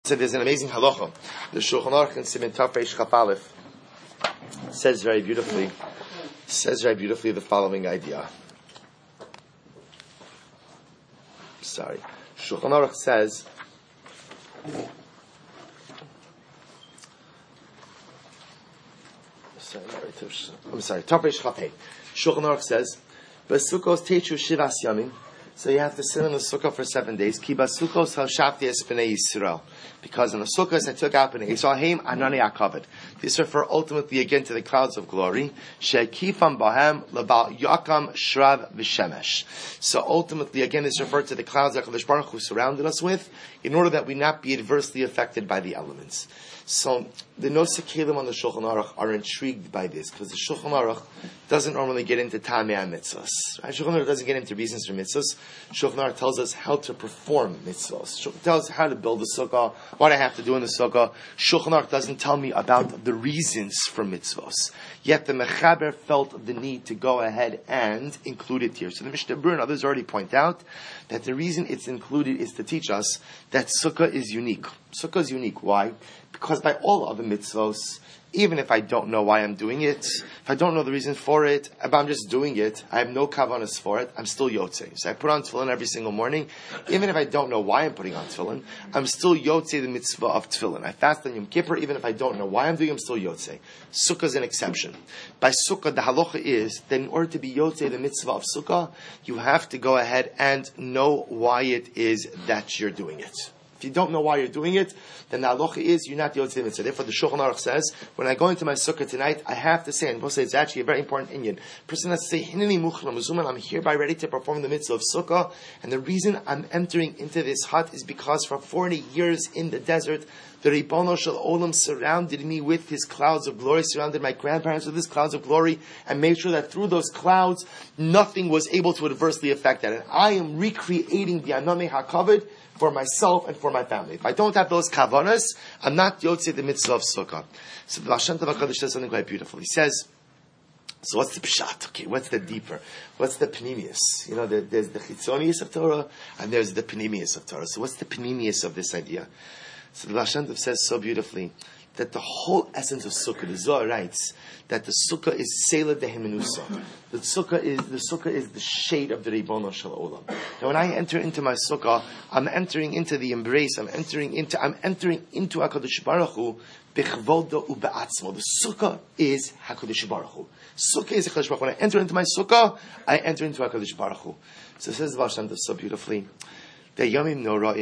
So there's an amazing halacha. The Shulchan Aruch in Siman Taf Reish Chaf Aleph says very beautifully the following idea. Shulchan Aruch says Taf Reish Chaf Hey. Shulchan Aruch says B'Sukkos Teishu Shivas Yamim. So you have to sit in the sukkah for 7 days. Ki basukos hashafti es b'nei Yisrael. Because in the sukkahs I took out b'nei Yisrael, anani akavod. This refer ultimately again to the clouds of glory. She'kifam bahem lebal yakam shrav v'shemesh. So ultimately again this referred to the clouds that HaKadosh Baruch Hu surrounded us with, in order that we not be adversely affected by the elements. So the Nosei Kelim on the Shulchan Aruch are intrigued by this, because the Shulchan Aruch doesn't normally get into Tamei mitzvahs. Right? Shulchan Aruch doesn't get into reasons for mitzvahs. Shulchan Aruch tells us how to perform mitzvahs. Shulchan tells us how to build the sukkah, what I have to do in the sukkah. Shulchan Aruch doesn't tell me about the reasons for mitzvahs. Yet the Mechaber felt the need to go ahead and include it here. So the Mishnah Berurah and others already point out that the reason it's included is to teach us that sukkah is unique. Sukkah is unique. Why? Because by all other mitzvahs, even if I don't know why I'm doing it, if I don't know the reason for it, if I'm just doing it, I have no kavanas for it, I'm still yotzei. So I put on tefillin every single morning. Even if I don't know why I'm putting on tefillin, I'm still yotzei the mitzvah of tefillin. I fast on Yom Kippur, even if I don't know why I'm doing it, I'm still yotzei. Sukkah is an exception. By sukkah, the halacha is that in order to be yotzei the mitzvah of sukkah, you have to go ahead and know why it is that you're doing it. If you don't know why you're doing it, then the halacha is you're not yotzei mitzvah. Therefore, the Shulchan Aruch says, when I go into my sukkah tonight, I have to say, and we'll say it's actually a very important Inyan. Person has to say, Hineni muchna mezuman, I'm hereby ready to perform the mitzvah of sukkah. And the reason I'm entering into this hut is because for 40 years in the desert, the Ribono Shel Olam surrounded me with his clouds of glory, surrounded my grandparents with his clouds of glory, and made sure that through those clouds, nothing was able to adversely affect that. And I am recreating the Anamei HaKavod for myself and for my family. If I don't have those kavanas, I'm not yotzei the mitzvah of sukkah. So the Baal Shem Tov HaKadosh says something quite beautiful. He says, so what's the pshat? Okay, what's the deeper? What's the pnimius? You know, there's the chitzonius of Torah, and there's the pnimius of Torah. So what's the pnimius of this idea? So the Baal Shem Tov says so beautifully that the whole essence of sukkah, the Zohar writes that the sukkah is Selah Dehimenusa. The sukkah is the shade of the Ribono Shel Olam. Now when I enter into my sukkah, I'm entering into the embrace, I'm entering into HaKadosh Baruch Hu b'chvodo u'be'atzmo. The sukkah is HaKadosh Baruch Hu. Sukkah is HaKadosh Baruch Hu. When I enter into my sukkah, I enter into HaKadosh Baruch Hu. So it says the Baal Shem Tov so beautifully, that Yamim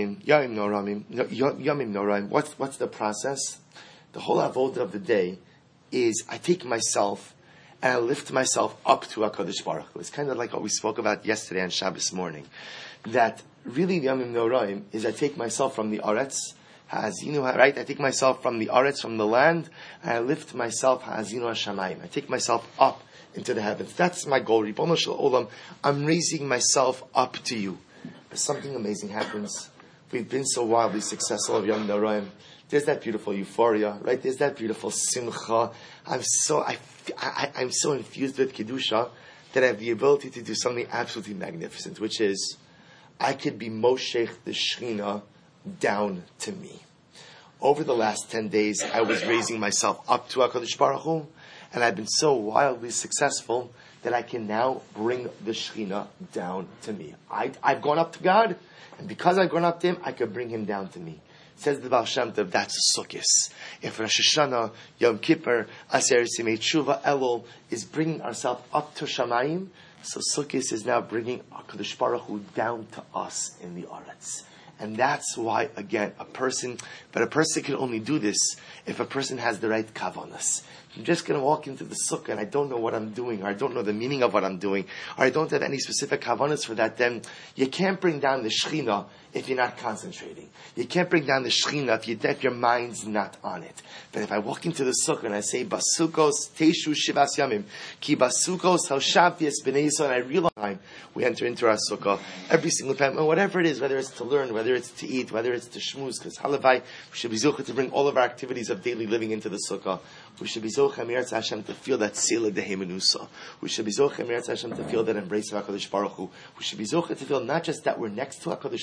Noraim, what's the process? The whole avodah of the day is I take myself and I lift myself up to HaKadosh Baruch Hu. It's kind of like what we spoke about yesterday on Shabbos morning. That really the Yamim Noraim is I take myself from the Aretz, Ha'azinu, right? I take myself from the Aretz, from the land, and I lift myself, Ha'azinu HaShamayim. I take myself up into the heavens. That's my goal. Ribono Shel Olam, I'm raising myself up to you. But something amazing happens. We've been so wildly successful of Yamim Noraim. There's that beautiful euphoria, right? There's that beautiful simcha. I'm so infused with kedusha that I have the ability to do something absolutely magnificent, which is I could be moshech the Shechina down to me. Over the last 10 days, I was raising myself up to HaKadosh Baruch Hu, and I've been so wildly successful that I can now bring the Shechina down to me. I've gone up to God, and because I've gone up to Him, I can bring Him down to me. Says the Baal Shem Tov, that's Sukkot. If Rosh Hashanah, Yom Kippur, Aser Simei Tshuva, Elul is bringing ourselves up to Shamayim, so Sukkot is now bringing HaKadosh Baruch Hu down to us in the Aretz. And that's why, again, a person can only do this if a person has the right kavanas. I'm just going to walk into the sukkah and I don't know what I'm doing, or I don't know the meaning of what I'm doing, or I don't have any specific kavanas for that, then you can't bring down the Shechina if you're not concentrating. You can't bring down the Shechina if your mind's not on it. But if I walk into the sukkah and I say, Basukos Teishu Shivas Yamim, Ki Basukos Hoshavti Es B'nei Yisrael, and I realize we enter into our sukkah every single time, and whatever it is, whether it's to learn, whether it's to eat, whether it's to shmooze, because halavai, we should be zochah to bring all of our activities of daily living into the sukkah. We should be zochah Emiratz Hashem to feel that Selah Dehimenusa. We should be zochah Emiratz Hashem to feel that embrace of HaKadosh Baruch Hu. We should be zochah to feel not just that we're next to HaKadosh Baruch Hu,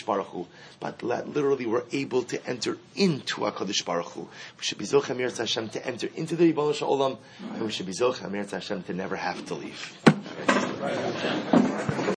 Hu, but literally we're able to enter into HaKadosh Baruch Hu. We should be Zocheh Amirat Hashem to enter into the Ribono Shel Olam, and we should be Zocheh Amirat Hashem to never have to leave.